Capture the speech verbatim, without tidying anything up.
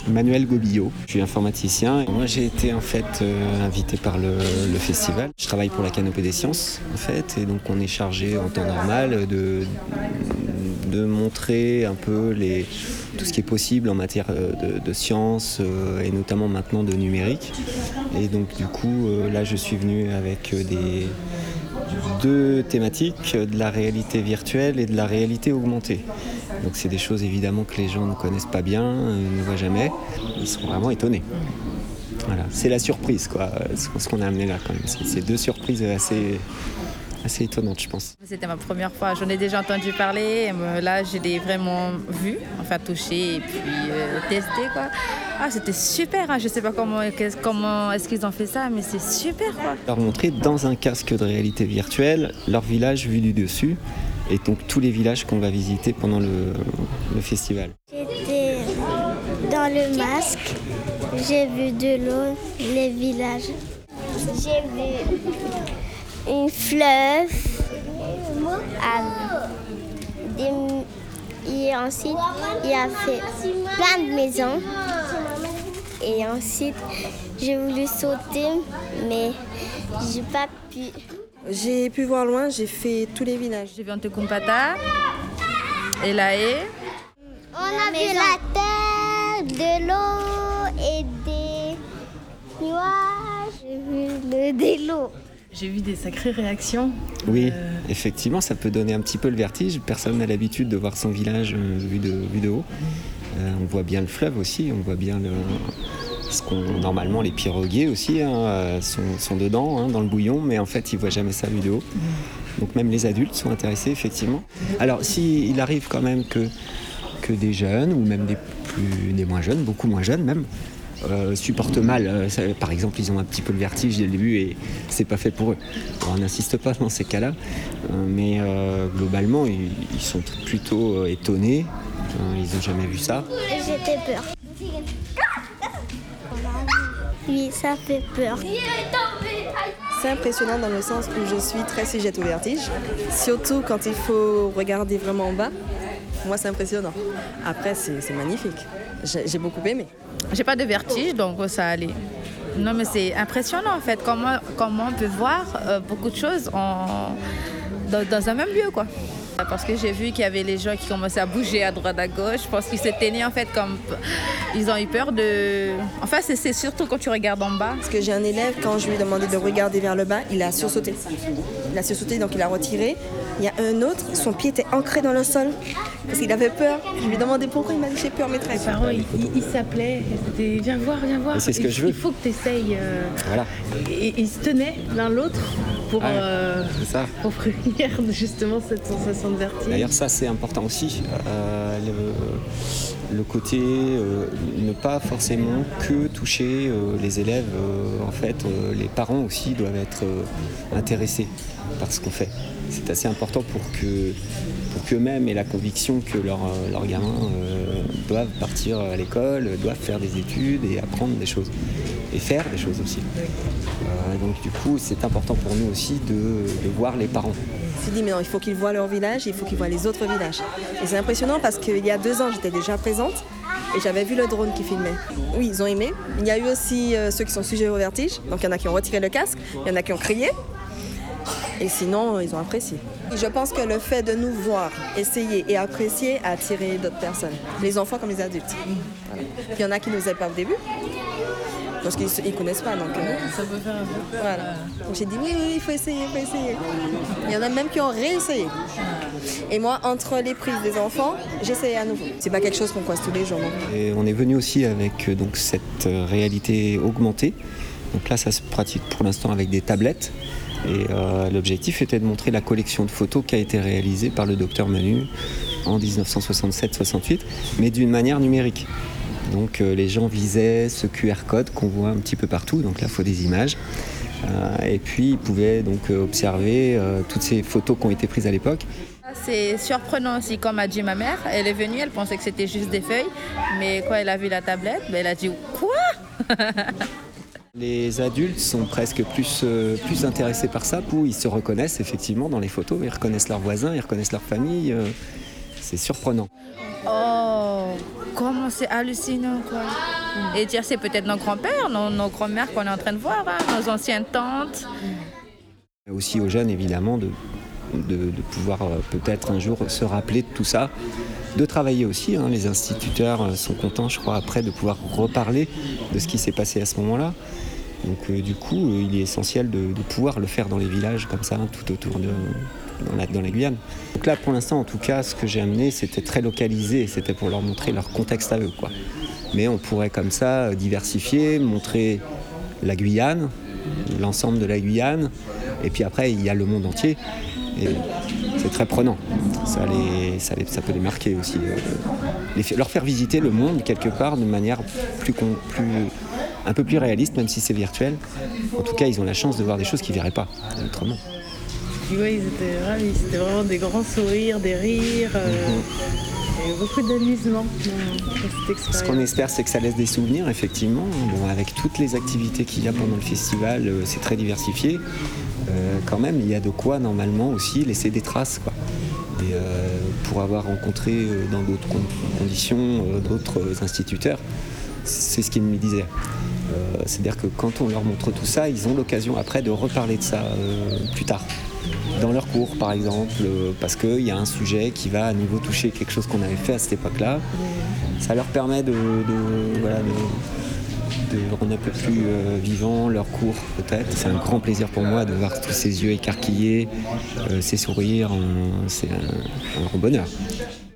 Manuel Gobillot, je suis informaticien. Moi j'ai été en fait euh, invité par le, le festival. Je travaille pour la Canopée des Sciences en fait et donc on est chargé en temps normal de, de montrer un peu les, tout ce qui est possible en matière de, de sciences euh, et notamment maintenant de numérique. Et donc du coup euh, là je suis venu avec des deux thématiques, de la réalité virtuelle et de la réalité augmentée. Donc c'est des choses évidemment que les gens ne connaissent pas bien, euh, ne voient jamais. Ils sont vraiment étonnés. Voilà, c'est la surprise quoi, ce qu'on a amené là quand même. C'est, c'est deux surprises assez, assez étonnantes je pense. C'était ma première fois, j'en ai déjà entendu parler, là je l'ai vraiment vu, enfin touché et puis euh, testé quoi. Ah c'était super, hein. Je sais pas comment, comment est-ce qu'ils ont fait ça, mais c'est super quoi. Leur montrer dans un casque de réalité virtuelle leur village vu du dessus. Et donc tous les villages qu'on va visiter pendant le, le festival. J'étais dans le masque, j'ai vu de l'eau, les villages. J'ai vu une fleuve, ah, des, et ensuite il y a fait plein de maisons. Et ensuite j'ai voulu sauter, mais j'ai pas pu. J'ai pu voir loin, j'ai fait tous les villages. J'ai vu Antekumpata, Elae. On a vu la terre, de l'eau et des nuages. J'ai vu le, de l'eau. J'ai vu des sacrées réactions. Oui, euh... effectivement, ça peut donner un petit peu le vertige. Personne n'a l'habitude de voir son village euh, vu, de, vu de haut. Euh, on voit bien le fleuve aussi, on voit bien le... Parce qu'on, normalement, les piroguiers aussi hein, sont, sont dedans, hein, dans le bouillon, mais en fait, ils ne voient jamais ça vu de haut. Donc même les adultes sont intéressés, effectivement. Alors, s'il arrive quand même que, que des jeunes, ou même des, plus, des moins jeunes, beaucoup moins jeunes même, euh, supportent mal. Euh, ça, par exemple, ils ont un petit peu le vertige dès le début et c'est pas fait pour eux. Alors, on n'insiste pas dans ces cas-là, euh, mais euh, globalement, ils, ils sont plutôt euh, étonnés. Euh, ils n'ont jamais vu ça. J'étais peur. Oui, ça fait peur. C'est impressionnant dans le sens où je suis très sujette au vertige. Surtout quand il faut regarder vraiment en bas. Moi, c'est impressionnant. Après, c'est, c'est magnifique. J'ai, j'ai beaucoup aimé. J'ai pas de vertige, donc ça allait. Non, mais c'est impressionnant en fait, comment, comment on peut voir euh, beaucoup de choses en, dans, dans un même lieu, quoi. Parce que j'ai vu qu'il y avait les gens qui commençaient à bouger à droite à gauche. Je pense qu'ils se tenaient en fait comme... Ils ont eu peur de... Enfin, c'est, c'est surtout quand tu regardes en bas. Parce que j'ai un élève, quand je lui ai demandé de regarder vers le bas, il a sursauté. Il a sursauté, donc il a retiré. Il y a un autre, son pied était ancré dans le sol. Parce qu'il avait peur. Je lui ai demandé pourquoi, il m'a dit j'ai peur, maîtresse. Les parents, ils il, il s'appelaient. C'était viens voir, viens voir. Et c'est ce que il, je veux. Il faut que tu essayes. Euh... Voilà. Et ils se tenaient l'un l'autre pour, ouais, euh, c'est ça. pour prévenir justement cette sensation de vertige. D'ailleurs, ça c'est important aussi. Euh, le, le côté euh, ne pas forcément que toucher euh, les élèves. Euh, en fait, euh, les parents aussi doivent être euh, intéressés par ce qu'on fait. C'est assez important pour que pour qu'eux-mêmes aient la conviction que leurs leur gamins euh, doivent partir à l'école, doivent faire des études et apprendre des choses. Et faire des choses aussi. Euh, donc du coup, c'est important pour nous aussi de, de voir les parents. Je me suis dit, mais non, il faut qu'ils voient leur village, il faut qu'ils voient les autres villages. Et c'est impressionnant parce qu'il y a deux ans, j'étais déjà présente et j'avais vu le drone qui filmait. Oui, ils ont aimé. Il y a eu aussi euh, ceux qui sont sujets au vertige. Donc il y en a qui ont retiré le casque, il y en a qui ont crié. Et sinon, ils ont apprécié. Je pense que le fait de nous voir, essayer et apprécier a attiré d'autres personnes. Les enfants comme les adultes. Voilà. Il y en a qui n'osaient pas au début. Parce qu'ils ne connaissent pas. Donc, euh, ça peut faire un peu peur. Voilà. Donc j'ai dit oui, oui, il faut essayer, il faut essayer. Il y en a même qui ont réessayé. Et moi, entre les prises des enfants, j'essayais à nouveau. C'est pas quelque chose qu'on croise tous les jours. Non. Et on est venu aussi avec donc, cette réalité augmentée. Donc là, ça se pratique pour l'instant avec des tablettes. Et euh, l'objectif était de montrer la collection de photos qui a été réalisée par le docteur Manu en dix-neuf cent soixante-sept soixante-huit, mais d'une manière numérique. Donc euh, les gens visaient ce Q R code qu'on voit un petit peu partout, donc là il faut des images. Euh, et puis ils pouvaient donc euh, observer euh, toutes ces photos qui ont été prises à l'époque. C'est surprenant aussi, comme a dit ma mère. Elle est venue, elle pensait que c'était juste des feuilles, mais quand elle a vu la tablette, ben, elle a dit « Quoi ?» Les adultes sont presque plus, euh, plus intéressés par ça, où ils se reconnaissent effectivement dans les photos, ils reconnaissent leurs voisins, ils reconnaissent leur famille, euh, c'est surprenant. Oh, comment c'est hallucinant, quoi. Et dire, c'est peut-être nos grands-pères, nos, nos grands-mères qu'on est en train de voir, hein, nos anciennes tantes. Aussi aux jeunes, évidemment, de, de, de pouvoir euh, peut-être un jour se rappeler de tout ça, de travailler aussi. Hein. Les instituteurs sont contents, je crois, après de pouvoir reparler de ce qui s'est passé à ce moment-là. Donc euh, du coup, euh, il est essentiel de, de pouvoir le faire dans les villages comme ça, tout autour de dans la, dans la Guyane. Donc là, pour l'instant, en tout cas, ce que j'ai amené, c'était très localisé, c'était pour leur montrer leur contexte à eux, quoi. Mais on pourrait comme ça diversifier, montrer la Guyane, l'ensemble de la Guyane, et puis après, il y a le monde entier. Et c'est très prenant. Ça, les, ça, les, ça peut les marquer aussi. Euh, les, leur faire visiter le monde quelque part de manière plus, plus, un peu plus réaliste, même si c'est virtuel. En tout cas, ils ont la chance de voir des choses qu'ils ne verraient pas autrement. Oui, ils étaient ravis. C'était vraiment des grands sourires, des rires. Euh, mm-hmm. Et beaucoup d'amusement dans cette expérience. Ce qu'on espère, c'est que ça laisse des souvenirs, effectivement. Bon, avec toutes les activités qu'il y a pendant le festival, euh, c'est très diversifié. Euh, quand même, il y a de quoi, normalement, aussi laisser des traces, quoi. Et euh, pour avoir rencontré euh, dans d'autres conditions euh, d'autres instituteurs, c'est ce qu'ils me disaient. Euh, c'est-à-dire que quand on leur montre tout ça, ils ont l'occasion après de reparler de ça euh, plus tard. Dans leur cours, par exemple, euh, parce qu'il y a un sujet qui va à nouveau toucher quelque chose qu'on avait fait à cette époque-là. Ça leur permet de, de, voilà, de, de rendre un peu plus euh, vivant leur cours, peut-être. C'est un grand plaisir pour moi de voir tous ces yeux écarquillés, euh, ces sourires. Euh, c'est un, un grand bonheur.